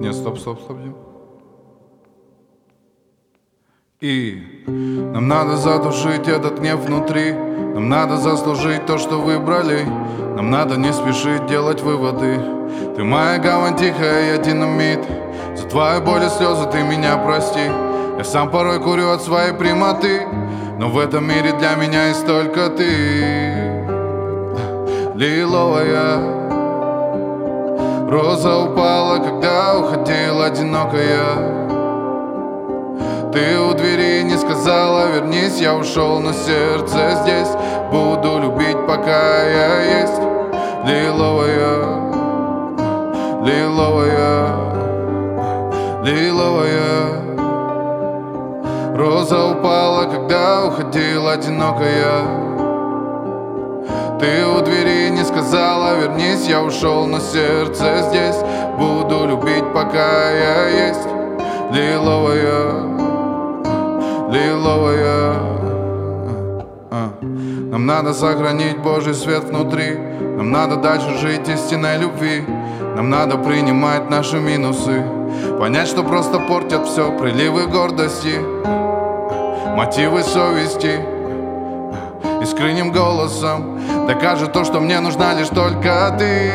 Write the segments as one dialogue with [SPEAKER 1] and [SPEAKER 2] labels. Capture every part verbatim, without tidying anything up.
[SPEAKER 1] Не, стоп, стоп, стоп, Дим. И нам надо задушить этот гнев внутри. Нам надо заслужить то, что выбрали. Нам надо не спешить делать выводы. Ты моя гавань тихая, я динамит. За твою боль и слезы ты меня прости. Я сам порой курю от своей прямоты, но в этом мире для меня есть только ты. Лиловая роза упала, когда уходила одинокая. Ты у двери не сказала вернись, я ушел, но сердце здесь. Буду любить, пока я есть. Лиловая, лиловая, лиловая роза упала, когда уходила одинокая. Ты у двери не сказала вернись, я ушел, но сердце здесь. Буду любить, пока я есть. Лиловая, лиловая. Нам надо сохранить Божий свет внутри. Нам надо дальше жить истинной любви. Нам надо принимать наши минусы, понять, что просто портят все приливы гордости, мотивы совести. Искренним голосом докажет то, что мне нужна лишь только ты.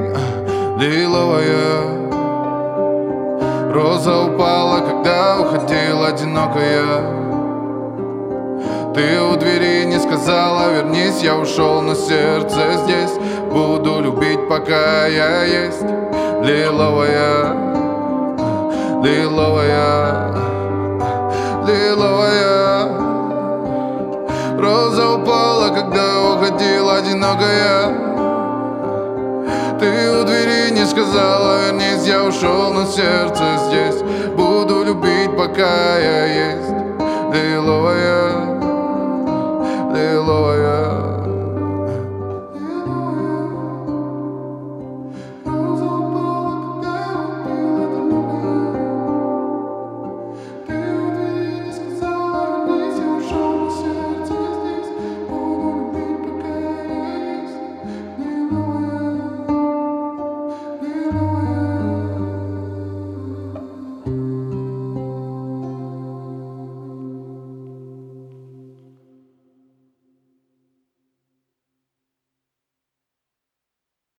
[SPEAKER 1] Лиловая роза упала, когда уходила одинокая. Ты у двери не сказала вернись, я ушел, но сердце здесь. Буду любить, пока я есть. Лиловая, лиловая, лиловая роза упала, когда уходила одинокая. Ты у двери не сказала вернись, я ушел, но сердце здесь. Буду любить, пока я есть. Лиловая, лиловая.